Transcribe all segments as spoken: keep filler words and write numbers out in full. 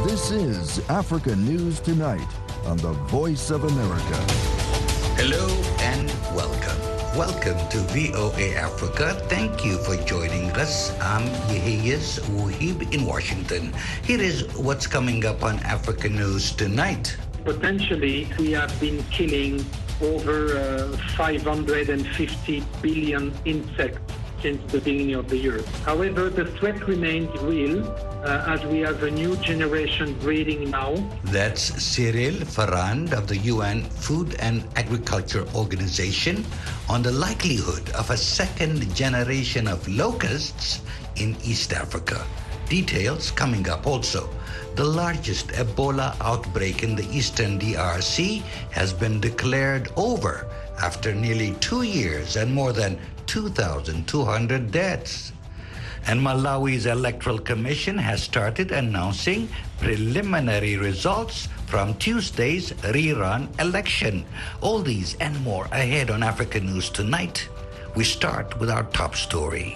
This is Africa News Tonight on the Voice of America. Hello and welcome. Welcome to V O A Africa. Thank you for joining us. I'm Yehiyas Wuhib in Washington. Here is what's coming up on Africa News Tonight. Potentially, we have been killing over uh, five hundred fifty billion insects since the beginning of the year. However, the threat remains real uh, as we have a new generation breeding now. That's Cyril Farrand of the U N Food and Agriculture Organization on the likelihood of a second generation of locusts in East Africa. Details coming up also. The largest Ebola outbreak in the eastern D R C has been declared over after nearly two years and more than two thousand two hundred deaths. And Malawi's Electoral Commission has started announcing preliminary results from Tuesday's rerun election. All these and more ahead on Africa News Tonight. We start with our top story.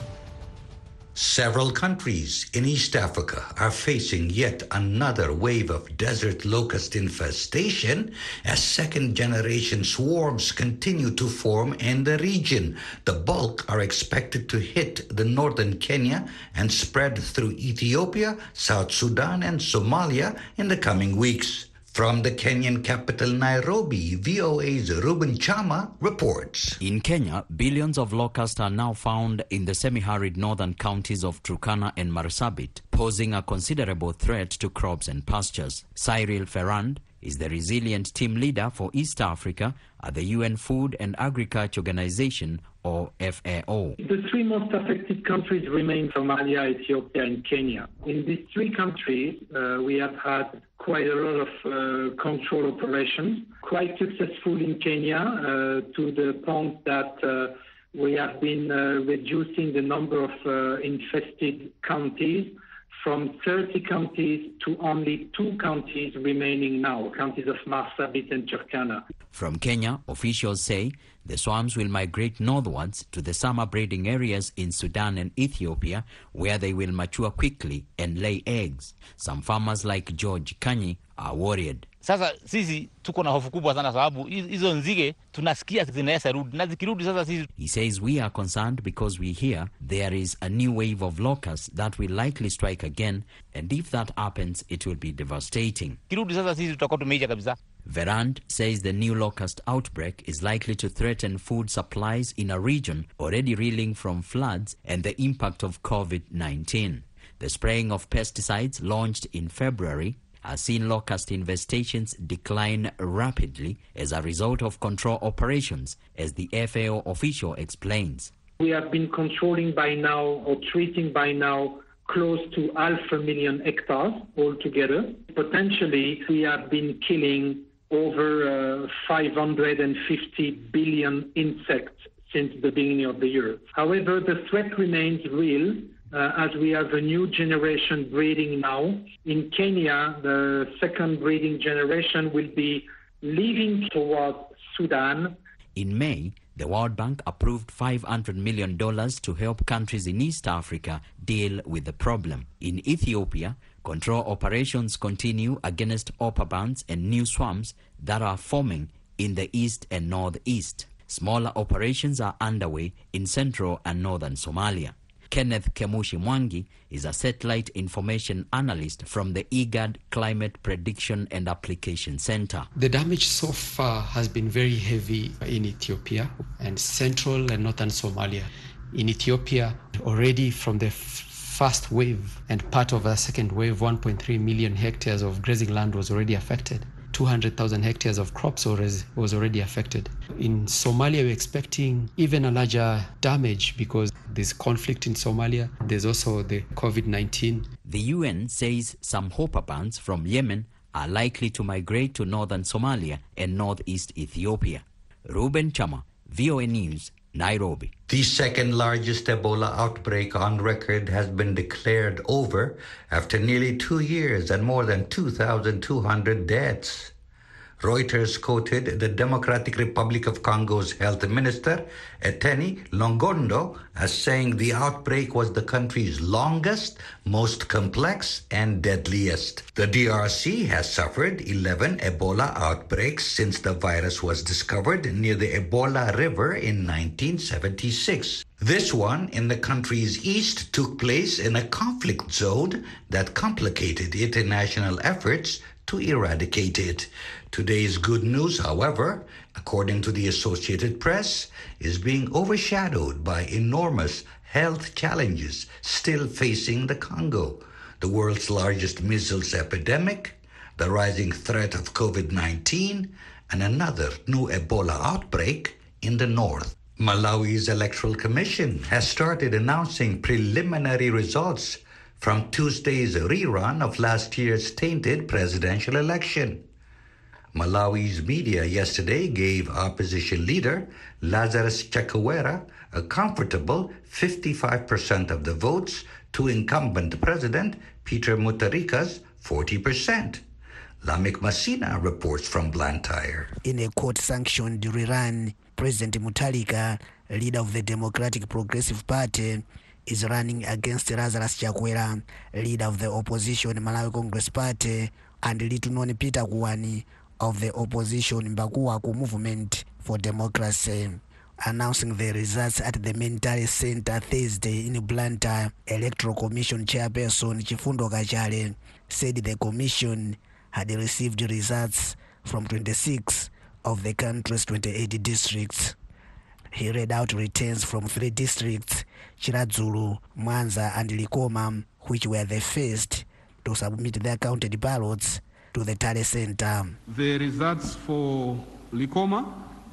Several countries in East Africa are facing yet another wave of desert locust infestation as second-generation swarms continue to form in the region. The bulk are expected to hit the northern Kenya and spread through Ethiopia, South Sudan, and Somalia in the coming weeks. From the Kenyan capital, Nairobi, V O A's Ruben Chama reports. In Kenya, billions of locusts are now found in the semi-arid northern counties of Turkana and Marsabit, posing a considerable threat to crops and pastures. Cyril Farrand is the resilient team leader for East Africa at the U N Food and Agriculture Organization, or F A O. The three most affected countries remain Somalia, Ethiopia, and Kenya. In these three countries, uh, we have had quite a lot of uh, control operations, quite successful in Kenya uh, to the point that uh, we have been uh, reducing the number of uh, infested counties from thirty counties to only two counties remaining now, counties of Marsabit and Turkana. From Kenya, officials say the swarms will migrate northwards to the summer breeding areas in Sudan and Ethiopia, where they will mature quickly and lay eggs. Some farmers like George Kanyi are worried. Sasa sisi tuko na hofu kubwa sana sababu hizo nzige tunasikia zinaweza rudi na zikirudi sasa sisi. He says we are concerned because we hear there is a new wave of locusts that will likely strike again, and if that happens it will be devastating. Kirudi sasa sisi tutakuwa tumeisha kabisa. Verand says the new locust outbreak is likely to threaten food supplies in a region already reeling from floods and the impact of COVID nineteen. The spraying of pesticides launched in February has seen locust infestations decline rapidly as a result of control operations, as the F A O official explains. We have been controlling by now or treating by now close to half a million hectares altogether. Potentially, we have been killing over uh, five hundred fifty billion insects since the beginning of the year. However, the threat remains real uh, as we have a new generation breeding now. In Kenya, the second breeding generation will be leaving towards Sudan. In May, the World Bank approved five hundred million dollars to help countries in East Africa deal with the problem. In Ethiopia, control operations continue against opabands and new swarms that are forming in the east and northeast. Smaller operations are underway in central and northern Somalia. Kenneth Kemushi Mwangi is a satellite information analyst from the IGAD Climate Prediction and Application Center. The damage so far has been very heavy in Ethiopia and central and northern Somalia. In Ethiopia, already from the f- first wave and part of the second wave, one point three million hectares of grazing land was already affected. two hundred thousand hectares of crops was already affected. In Somalia, we're expecting even a larger damage because there's conflict in Somalia. There's also the COVID nineteen. The U N says some Hopper bands from Yemen are likely to migrate to northern Somalia and northeast Ethiopia. Ruben Chama, V O A News, Nairobi. The second largest Ebola outbreak on record has been declared over after nearly two years and more than two thousand two hundred deaths. Reuters quoted the Democratic Republic of Congo's health minister, Eteni Longondo, as saying the outbreak was the country's longest, most complex, and deadliest. The D R C has suffered eleven Ebola outbreaks since the virus was discovered near the Ebola River in nineteen seventy-six. This one in the country's east took place in a conflict zone that complicated international efforts to eradicate it. Today's good news, however, according to the Associated Press, is being overshadowed by enormous health challenges still facing the Congo, the world's largest measles epidemic, the rising threat of COVID nineteen, and another new Ebola outbreak in the north. Malawi's Electoral Commission has started announcing preliminary results from Tuesday's rerun of last year's tainted presidential election. Malawi's media yesterday gave opposition leader Lazarus Chakwera a comfortable fifty-five percent of the votes to incumbent President Peter Mutharika's forty percent. Lamek Masina reports from Blantyre. In a court-sanctioned rerun, President Mutharika, leader of the Democratic Progressive Party, is running against Lazarus Chakwera, leader of the opposition Malawi Congress Party, and little-known Peter Kuwani of the opposition Mbakuwaku Movement for Democracy. Announcing the results at the Mentale Center Thursday in Blantyre, Electoral Commission Chairperson Chifundo Kachale said the commission had received results from twenty-six of the country's twenty-eight districts. He read out returns from three districts, Chiradzulu, Mwanza, and Likoma, which were the first to submit their counted ballots to the Tale Center. The results for Likoma,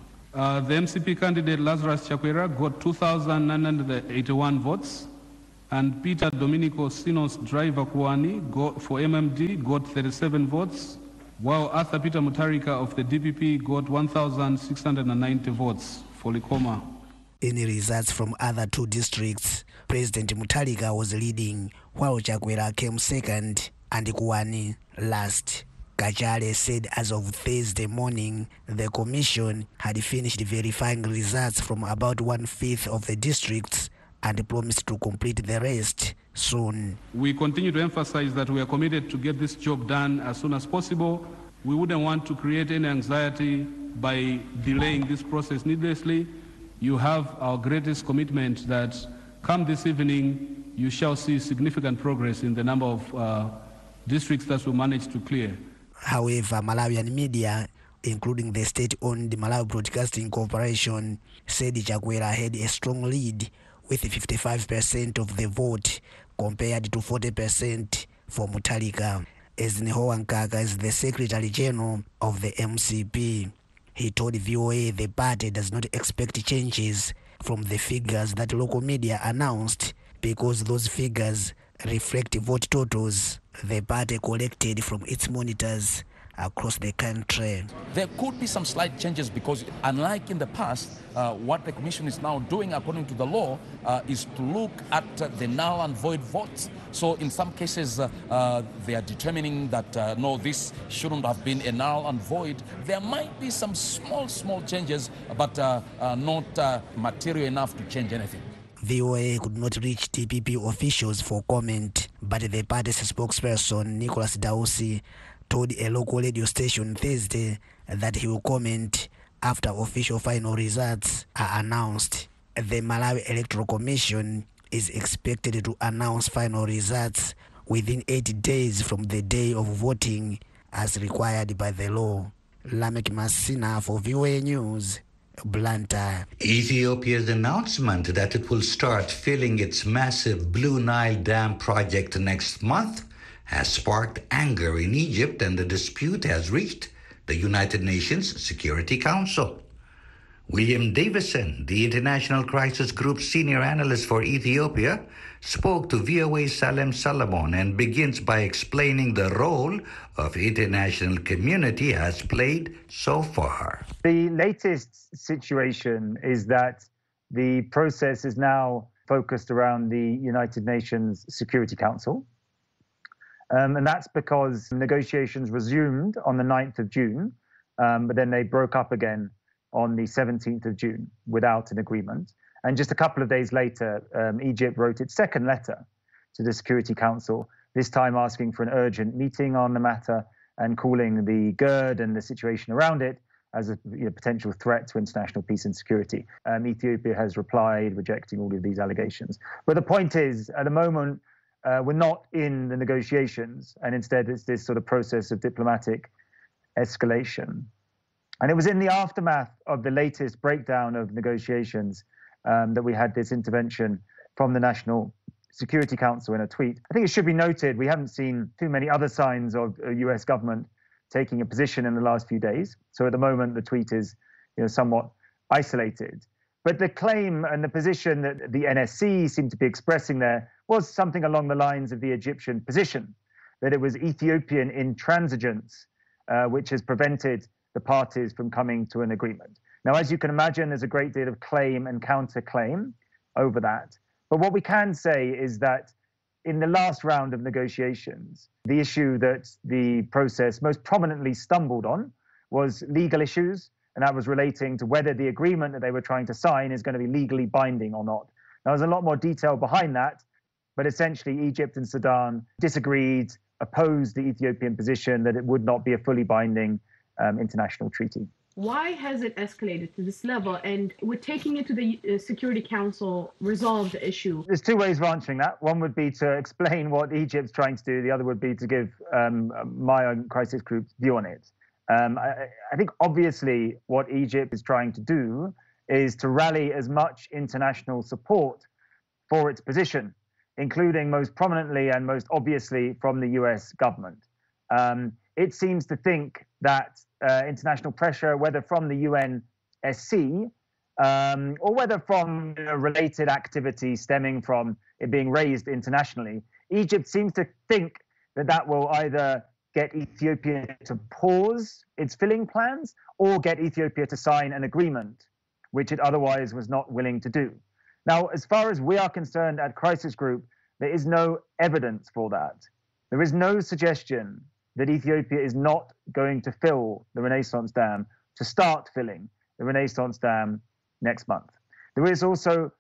uh, the M C P candidate Lazarus Chakwera got two thousand nine hundred eighty-one votes, and Peter Dominico Sinos Driver Kuwani got, for M M D got thirty-seven votes, while Arthur Peter Mutharika of the D P P got one thousand six hundred ninety votes for Likoma. In results from other two districts, President Mutharika was leading, while Chakwera came second and Kuwani last. Kachale said as of Thursday morning, the commission had finished verifying results from about one-fifth of the districts and promised to complete the rest soon. We continue to emphasize that we are committed to get this job done as soon as possible. We wouldn't want to create any anxiety by delaying this process needlessly. You have our greatest commitment that come this evening, you shall see significant progress in the number of uh, districts that we managed to clear. However, Malawian media, including the state-owned Malawi Broadcasting Corporation, said Chakwera had a strong lead with fifty-five percent of the vote compared to forty percent for Mutharika. Ezinho Wankaka is the Secretary General of the M C P. He told V O A the party does not expect changes from the figures that local media announced because those figures reflect vote totals the party collected from its monitors across the country. There could be some slight changes because unlike in the past, uh, what the commission is now doing according to the law uh, is to look at uh, the null and void votes. So in some cases, uh, uh, they are determining that, uh, no, this shouldn't have been a null and void. There might be some small, small changes, but uh, uh, not uh, material enough to change anything. V O A could not reach T P P officials for comment, but the party's spokesperson, Nicholas Dausi, told a local radio station Thursday that he will comment after official final results are announced. The Malawi Electoral Commission is expected to announce final results within eight days from the day of voting as required by the law. Lamek Masina for V O A News, Blantyre. Ethiopia's announcement that it will start filling its massive Blue Nile Dam project next month has sparked anger in Egypt, and the dispute has reached the United Nations Security Council. William Davison, the International Crisis Group senior analyst for Ethiopia, spoke to V O A's Salem Solomon and begins by explaining the role of international community has played so far. The latest situation is that the process is now focused around the United Nations Security Council. Um, and that's because negotiations resumed on the ninth of June um, but then they broke up again on the seventeenth of June without an agreement. And just a couple of days later, um, Egypt wrote its second letter to the Security Council, this time asking for an urgent meeting on the matter and calling the GERD and the situation around it as a you know, potential threat to international peace and security. Um, Ethiopia has replied, rejecting all of these allegations. But the point is, at the moment, uh, we're not in the negotiations, and instead it's this sort of process of diplomatic escalation. And it was in the aftermath of the latest breakdown of negotiations um, that we had this intervention from the National Security Council in a tweet. I think it should be noted, we haven't seen too many other signs of a U S government taking a position in the last few days. So at the moment, the tweet is you know, somewhat isolated. But the claim and the position that the N S C seemed to be expressing there was something along the lines of the Egyptian position, that it was Ethiopian intransigence uh, which has prevented the parties from coming to an agreement. Now, as you can imagine, there's a great deal of claim and counterclaim over that. But what we can say is that in the last round of negotiations, the issue that the process most prominently stumbled on was legal issues, and that was relating to whether the agreement that they were trying to sign is going to be legally binding or not. Now, there's a lot more detail behind that, but essentially Egypt and Sudan disagreed, opposed the Ethiopian position that it would not be a fully binding um, international treaty. Why has it escalated to this level? And would taking it to the uh, Security Council resolve the issue? There's two ways of answering that. One would be to explain what Egypt's trying to do. The other would be to give um, my own crisis group's view on it. Um, I, I think obviously what Egypt is trying to do is to rally as much international support for its position, including most prominently and most obviously from the U S government. Um, it seems to think that uh, international pressure, whether from the U N S C um, or whether from you know, related activity stemming from it being raised internationally, Egypt seems to think that that will either get Ethiopia to pause its filling plans or get Ethiopia to sign an agreement, which it otherwise was not willing to do. Now, as far as we are concerned at Crisis Group, there is no evidence for that. There is no suggestion that Ethiopia is not going to fill the Renaissance Dam, to start filling the Renaissance Dam next month. There is also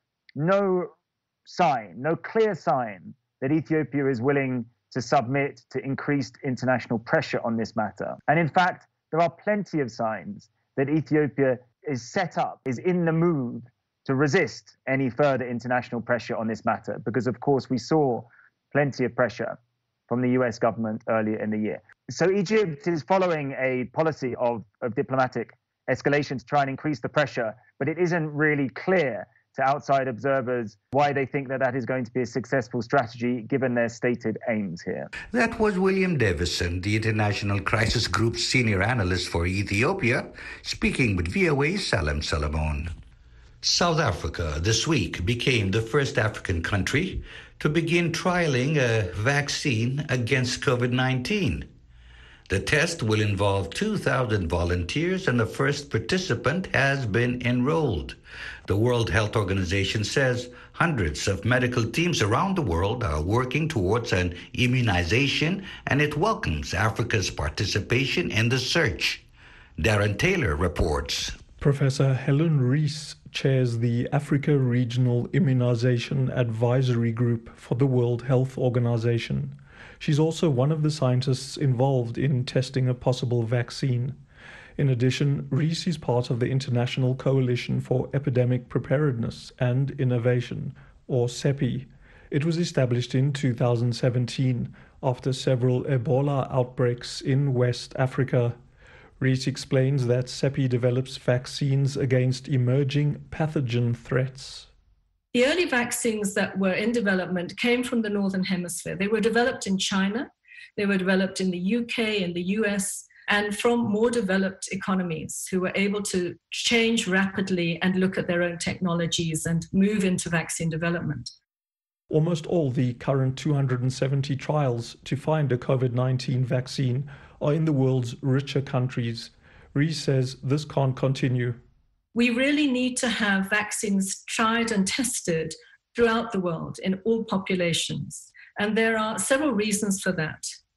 no sign, no clear sign that Ethiopia is willing to submit to increased international pressure on this matter. And in fact, there are plenty of signs that Ethiopia is set up, is in the mood to resist any further international pressure on this matter, because of course we saw plenty of pressure from the U S government earlier in the year. So Egypt is following a policy of, of diplomatic escalation to try and increase the pressure, but it isn't really clear to outside observers why they think that that is going to be a successful strategy given their stated aims here. That was William Davison, the International Crisis Group's senior analyst for Ethiopia, speaking with V O A's Salem Salamon. South Africa this week became the first African country to begin trialing a vaccine against COVID nineteen. The test will involve two thousand volunteers, and the first participant has been enrolled. The World Health Organization says hundreds of medical teams around the world are working towards an immunization, and it welcomes Africa's participation in the search. Darren Taylor reports. Professor Helen Rees chairs the Africa Regional Immunization Advisory Group for the World Health Organization. She's also one of the scientists involved in testing a possible vaccine. In addition, Rees is part of the International Coalition for Epidemic Preparedness and Innovation, or CEPI. It was established in two thousand seventeen after several Ebola outbreaks in West Africa. Rees explains that CEPI develops vaccines against emerging pathogen threats. The early vaccines that were in development came from the Northern Hemisphere. They were developed in China, they were developed in the U K, in the U S, and from more developed economies who were able to change rapidly and look at their own technologies and move into vaccine development. Almost all the current two hundred seventy trials to find a COVID nineteen vaccine are in the world's richer countries. Rees says this can't continue. We really need to have vaccines tried and tested throughout the world in all populations. And there are several reasons for that.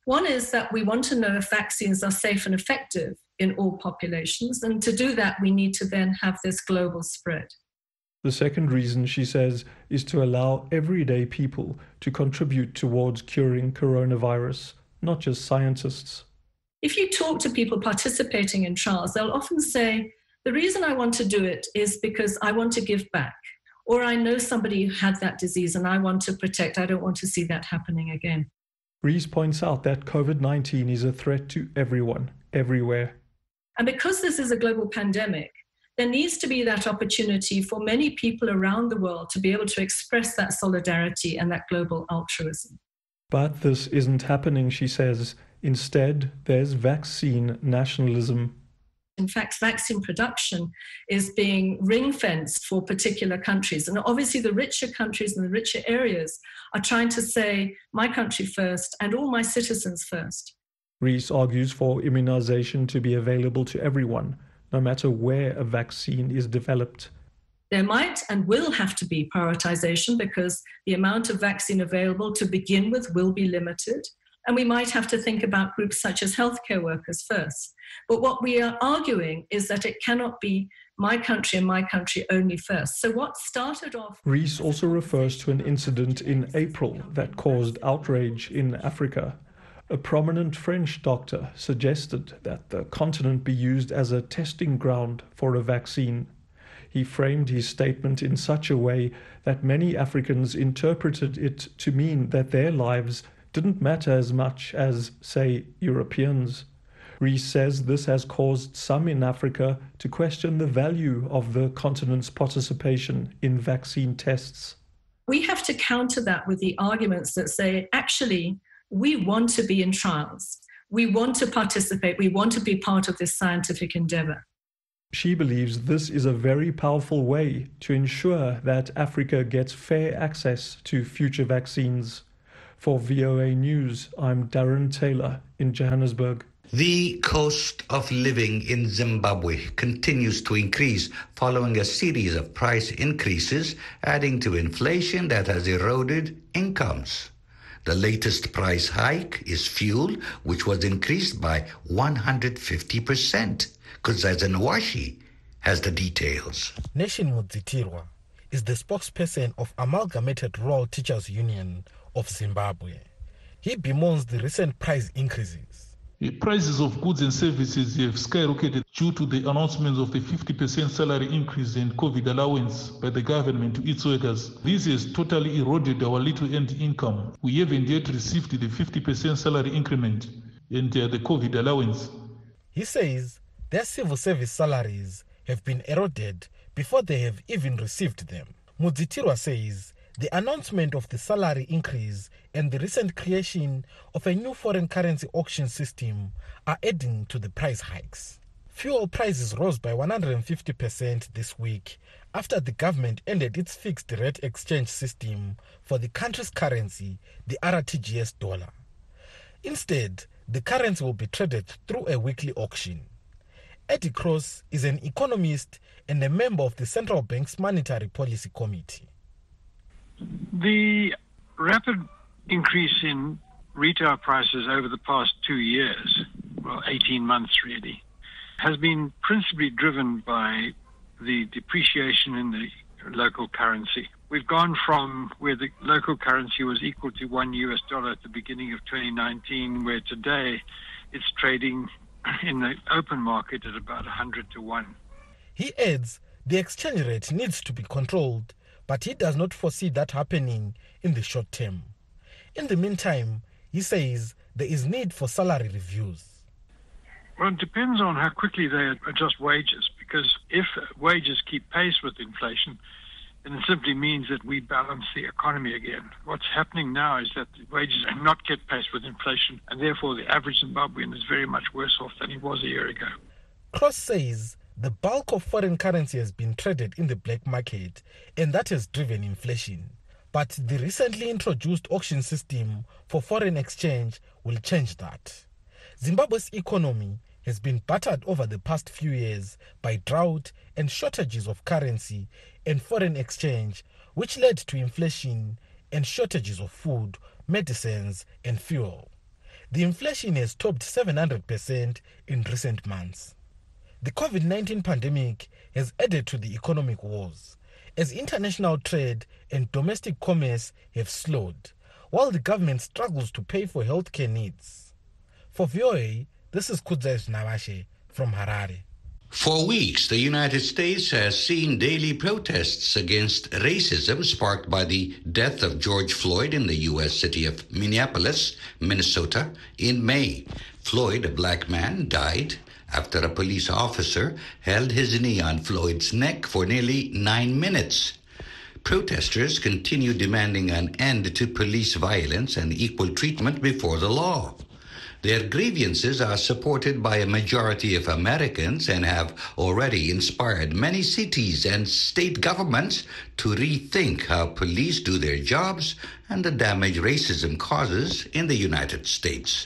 One is that we want to know if vaccines are safe and effective in all populations. And to do that, we need to then have this global spread. The second reason, she says, is to allow everyday people to contribute towards curing coronavirus, not just scientists. If you talk to people participating in trials, they'll often say, the reason I want to do it is because I want to give back, or I know somebody who had that disease and I want to protect. I don't want to see that happening again. Rees points out that COVID nineteen is a threat to everyone, everywhere. And because this is a global pandemic, there needs to be that opportunity for many people around the world to be able to express that solidarity and that global altruism. But this isn't happening, she says. Instead, there's vaccine nationalism. In fact, vaccine production is being ring-fenced for particular countries. And obviously the richer countries and the richer areas are trying to say, my country first and all my citizens first. Rees argues for immunization to be available to everyone, no matter where a vaccine is developed. There might and will have to be prioritization because the amount of vaccine available to begin with will be limited. And we might have to think about groups such as healthcare workers first. But what we are arguing is that it cannot be my country and my country only first. So what started off... Rees also refers to an incident in April that caused outrage in Africa. A prominent French doctor suggested that the continent be used as a testing ground for a vaccine. He framed his statement in such a way that many Africans interpreted it to mean that their lives didn't matter as much as, say, Europeans. Rees says this has caused some in Africa to question the value of the continent's participation in vaccine tests. We have to counter that with the arguments that say, actually, we want to be in trials. We want to participate. We want to be part of this scientific endeavor. She believes this is a very powerful way to ensure that Africa gets fair access to future vaccines. For V O A News, I'm Darren Taylor in Johannesburg. The cost of living in Zimbabwe continues to increase following a series of price increases, adding to inflation that has eroded incomes. The latest price hike is fuel, which was increased by one hundred fifty percent. Kuzaza Nwashi has the details. Nation Mudzitirwa is the spokesperson of Amalgamated Rural Teachers Union of Zimbabwe. He bemoans the recent price increases. The prices of goods and services have skyrocketed due to the announcement of the fifty percent salary increase and COVID allowance by the government to its workers. This has totally eroded our little earned income. We haven't yet received the fifty percent salary increment and uh, the COVID allowance. He says their civil service salaries have been eroded before they have even received them. Mudzitirwa says the announcement of the salary increase and the recent creation of a new foreign currency auction system are adding to the price hikes. Fuel prices rose by one hundred fifty percent this week after the government ended its fixed rate exchange system for the country's currency, the R T G S dollar. Instead, the currency will be traded through a weekly auction. Eddie Cross is an economist and a member of the Central Bank's Monetary Policy Committee. The rapid increase in retail prices over the past two years, well, eighteen months really, has been principally driven by the depreciation in the local currency. We've gone from where the local currency was equal to one U S dollar at the beginning of twenty nineteen, where today it's trading in the open market at about one hundred to one. He adds the exchange rate needs to be controlled, but he does not foresee that happening in the short term. In the meantime, he says there is need for salary reviews. Well, it depends on how quickly they adjust wages, because if wages keep pace with inflation, then it simply means that we balance the economy again. What's happening now is that the wages are not kept pace with inflation, and therefore the average Zimbabwean is very much worse off than he was a year ago. Cross says the bulk of foreign currency has been traded in the black market, and that has driven inflation. But the recently introduced auction system for foreign exchange will change that. Zimbabwe's economy has been battered over the past few years by drought and shortages of currency and foreign exchange, which led to inflation and shortages of food, medicines, and fuel. The inflation has topped seven hundred percent in recent months. The COVID nineteen pandemic has added to the economic woes, as international trade and domestic commerce have slowed, while the government struggles to pay for healthcare needs. For V O A, this is Kudzai Navashe from Harare. For weeks, the United States has seen daily protests against racism sparked by the death of George Floyd in the U S city of Minneapolis, Minnesota, in May. Floyd, a black man, died after a police officer held his knee on Floyd's neck for nearly nine minutes. Protesters continue demanding an end to police violence and equal treatment before the law. Their grievances are supported by a majority of Americans and have already inspired many cities and state governments to rethink how police do their jobs and the damage racism causes in the United States.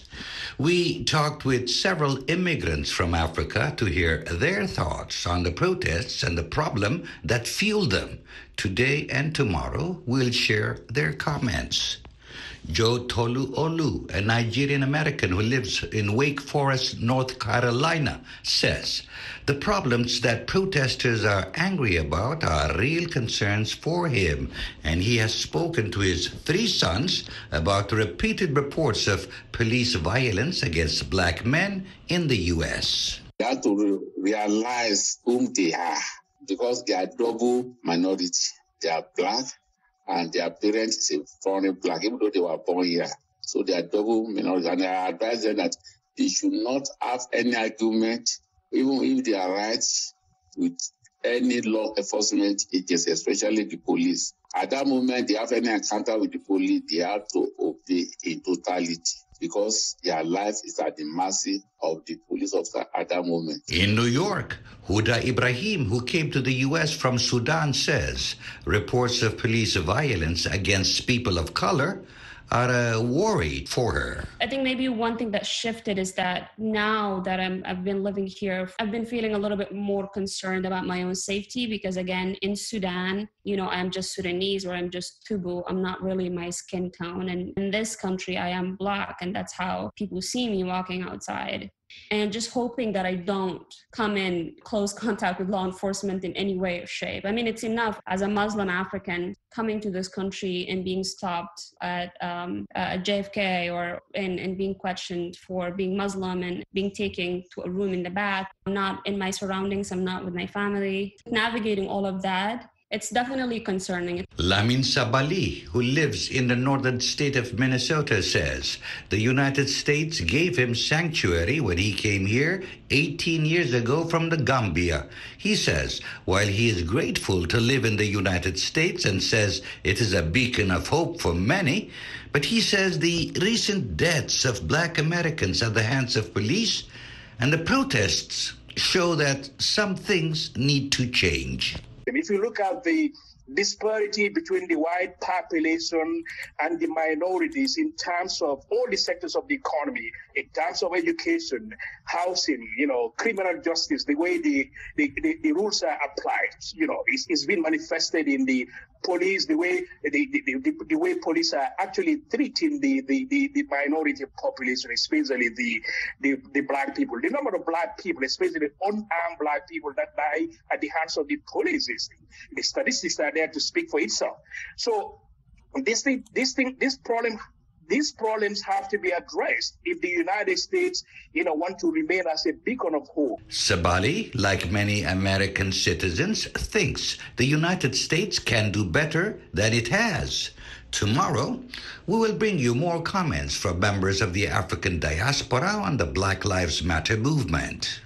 We talked with several immigrants from Africa to hear their thoughts on the protests and the problem that fueled them. Today and tomorrow, we'll share their comments. Joe Tolu Olu, a Nigerian American who lives in Wake Forest, North Carolina, says the problems that protesters are angry about are real concerns for him, and he has spoken to his three sons about repeated reports of police violence against black men in the U S. They have to realize whom they are, because they are double minority. They are black, and their parents is a foreign black, even though they were born here. So they are double minority. And I advise them that they should not have any argument, even if they are right, with any law enforcement agency, especially the police. At that moment, they have any encounter with the police, they have to obey in totality, because their life is at the mercy of the police officer at that moment. In New York, Huda Ibrahim, who came to the U S from Sudan, says reports of police violence against people of color are a worry for her. I think maybe one thing that shifted is that now that I'm, I've been living here, I've been feeling a little bit more concerned about my own safety, because again, in Sudan, you know, I'm just Sudanese or I'm just Tubu. I'm not really my skin tone. And in this country, I am black, and that's how people see me walking outside. And just hoping that I don't come in close contact with law enforcement in any way or shape. I mean, it's enough as a Muslim African coming to this country and being stopped at um, uh, J F K or and, and being questioned for being Muslim and being taken to a room in the back. I'm not in my surroundings. I'm not with my family. Navigating all of that, it's definitely concerning. Lamin Sabali, who lives in the northern state of Minnesota, says the United States gave him sanctuary when he came here eighteen years ago from the Gambia. He says while he is grateful to live in the United States and says it is a beacon of hope for many, but he says the recent deaths of black Americans at the hands of police and the protests show that some things need to change. If you look at the disparity between the white population and the minorities in terms of all the sectors of the economy, in terms of education, housing, you know, criminal justice, the way the, the, the, the rules are applied, you know, it's, it's been manifested in the police, the way the, the, the, the way police are actually treating the, the, the, the minority population, especially the, the, the black people. The number of black people, especially unarmed black people that die at the hands of the police, the statistics are there to speak for itself. So this thing, this thing, this problem, these problems have to be addressed if the United States, you know, want to remain as a beacon of hope. Sabali, like many American citizens, thinks the United States can do better than it has. Tomorrow, we will bring you more comments from members of the African diaspora on the Black Lives Matter movement.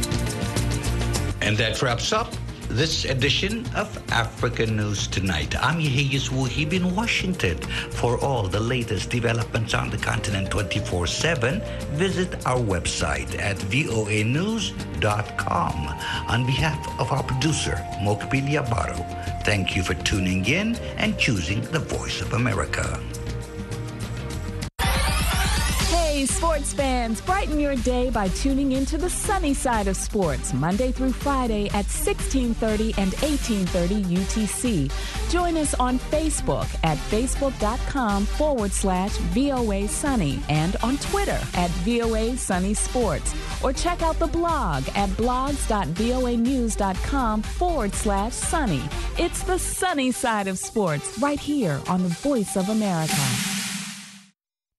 And that wraps up this edition of African News Tonight. I'm Yehiyas Wuhib in Washington. For all the latest developments on the continent twenty-four seven, visit our website at voa news dot com. On behalf of our producer, Mokbil Yabaro, thank you for tuning in and choosing the Voice of America. Hey, Hey, sports fans, brighten your day by tuning into the sunny side of sports, Monday through Friday at sixteen thirty and eighteen thirty U T C. Join us on Facebook at facebook.com forward slash VOA Sunny and on Twitter at VOA Sunny Sports. Or check out the blog at blogs.voanews.com forward slash sunny. It's the sunny side of sports right here on the Voice of America.